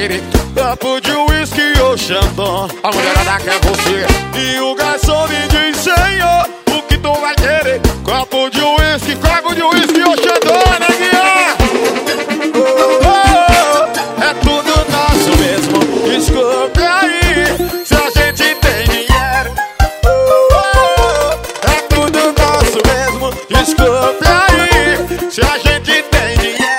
querer copo de uísque ou Xandão. A mulherada quer você e o garçom me diz: Senhor, o que tu vai querer? Copo de uísque ou Xandão, neguinha. É tudo nosso mesmo, escolhe aí se a gente tem dinheiro. É tudo nosso mesmo, escolhe aí se a gente tem dinheiro.